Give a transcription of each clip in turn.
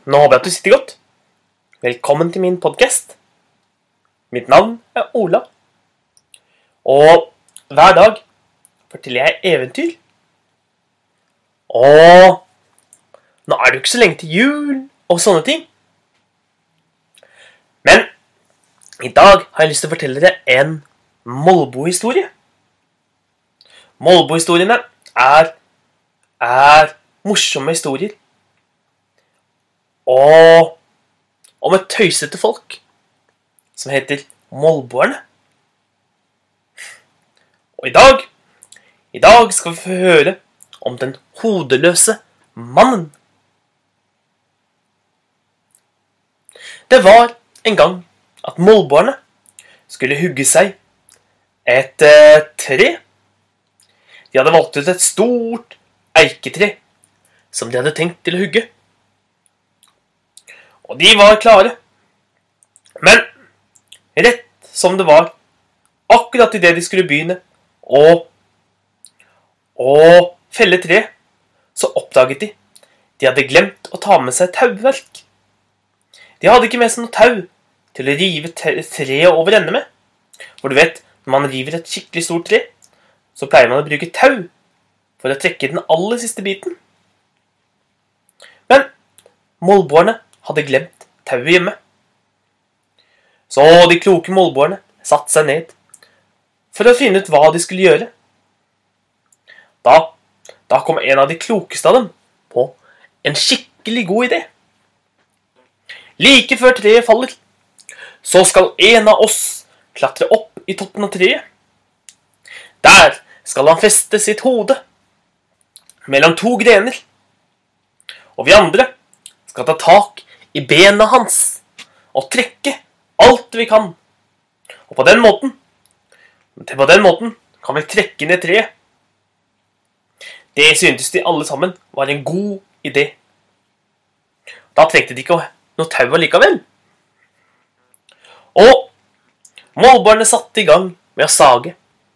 Nå håper jeg at du sitter godt. Velkommen til min podcast. Mitt navn er Ola. Og hver dag forteller jeg eventyr. Og nå er det jo ikke så lenge til jul og sånne ting. Men i dag har jeg lyst til å fortelle dere en Molbo-historie. Molbo-historiene er morsomme historier. Og om et tøysete folk som heter Molboerne. Og i dag skal vi få høre om den hodeløse mannen. Det var en gang at Molboerne skulle hugge seg et tre. De hadde valgt ut et stort eiketre som de hadde tenkt til å hugge. Og de var klare. Men rett som det var, akkurat i det de skulle begynne å felle tre, så oppdaget de hadde glemt å ta med seg tauverk. De hadde ikke med seg noe tau til å rive treet over ende med. For du vet, når man river et skikkelig stort tre, så pleier man å bruke tau for å trekke den aller siste biten. Men Molboerne hadde glemt tauet hjemme. Så de kloke Molboerne satte seg ned for å finne ut hva de skulle gjøre. Da kom en av de klokeste av dem på en skikkelig god idé. Like før treet faller, så skal en av oss klatre opp i toppen av treet. Der skal han feste sitt hode mellom to grener. Og vi andre skal ta tak i bena hans og trekke alt vi kan. Og på den måten kan vi trekke ned treet. Det syntes de alle sammen var en god idé. Da trengte de ikke noe tau likevel. Og Molboerne satte i gang med å sage.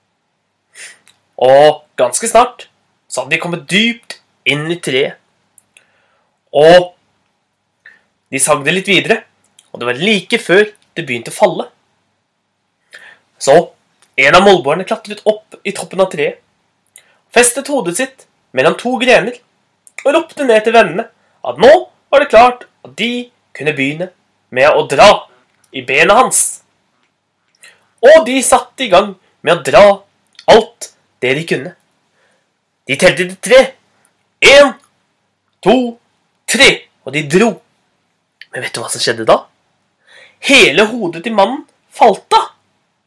Og ganske snart så hadde de kommet dypt inn i treet. Og de sagde litt videre, og det var like før det begynte å falle. Så en av Molboerne klatret opp i toppen av treet, festet hodet sitt mellom to grener, og ropte ned til vennene at nå var det klart at de kunne begynne med å dra i bena hans. Og de satte i gang med å dra alt det de kunne. De telte til 3. 1, 2, 3, og de dro. Men vet du hva som skjedde da? Hele hodet til mannen falt av.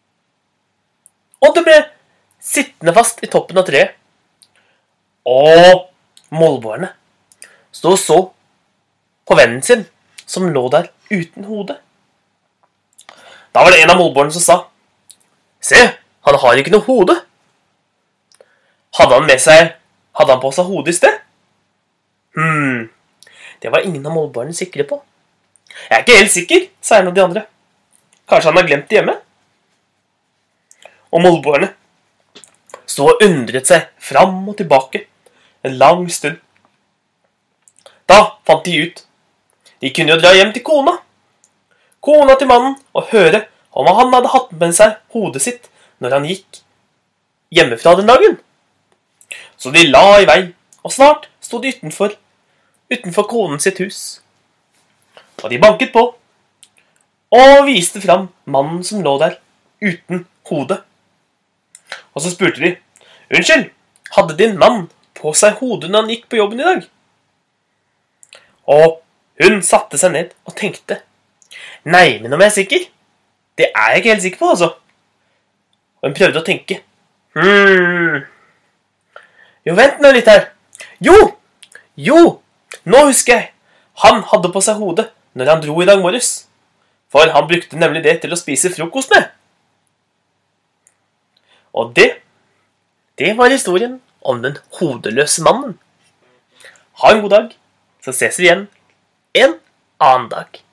Og det ble sittende fast i toppen av treet. Og Molboerne stod og så på vennen sin, som lå der uten hode. Da var det en av Molboerne som sa: «Se, han har ikke noe hode.» Hadde han på seg hodet i sted? Det var ingen av Molboerne sikre på. «Jeg er ikke helt sikker», sa en av de andre. «Kanskje han har glemt det hjemme?» Og Molboerne stod og undret seg fram og tilbake en lang stund. Da fant de ut. De kunne jo dra hjem til kona til mannen, og høre om han hadde hatt med seg hodet sitt når han gikk hjemmefra den dagen. Så de la i vei, og snart stod de utenfor konen sitt hus. Og de banket på, og viste fram mannen som lå der uten hode. Og så spurte de: «Unnskyld, hadde din mann på seg hodet når han gikk på jobben i dag?» Og hun satte seg ned og tenkte: «Nei, men om jeg er sikker? Det er jeg ikke helt sikker på, altså.» Og hun prøvde å tenke. Jo, vent nå litt her. Jo, nå husker jeg. Han hadde på seg hodet når han dro i dag morges. For han brukte nemlig det til å spise frokost med. Og det var historien om den hodeløse mannen. Ha en god dag, så ses vi igjen en annen dag.